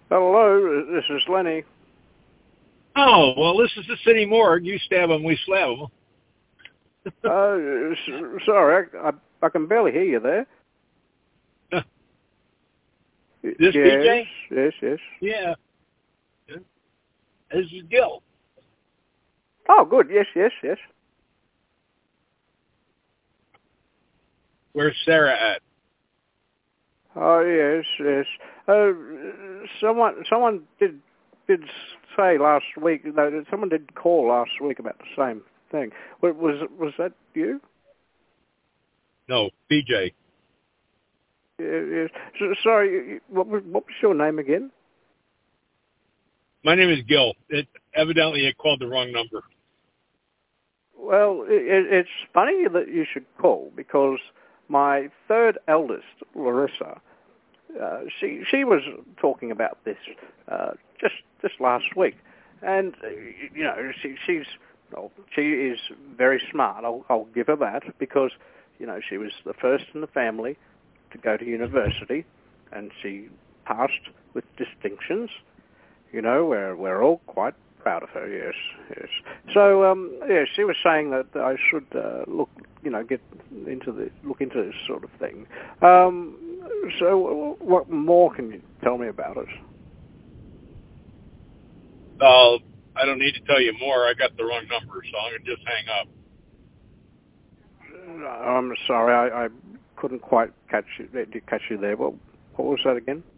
Hello, this is Lenny. Oh, well, this is the city morgue. You stab them, we slab them. Sorry, I can barely hear you there. This yes, PJ? Yes. Yeah. This is Gil. Oh, good. Yes. Where's Sarah at? Oh, yes. Someone did say last week. No, someone did call last week about the same thing. Was that you? No, PJ. Yes. Sorry. What was your name again? My name is Gil. Evidently it called the wrong number. Well, it's funny that you should call because my third eldest, Larissa, she was talking about this just last week, and she is very smart. I'll give her that because she was the first in the family to go to university, and she passed with distinctions. We're all quite proud of her. Yes. So, she was saying that I should look into this sort of thing. So, what more can you tell me about it? I don't need to tell you more. I got the wrong number, so I'm going to just hang up. I'm sorry, I couldn't quite catch you there. What was that again?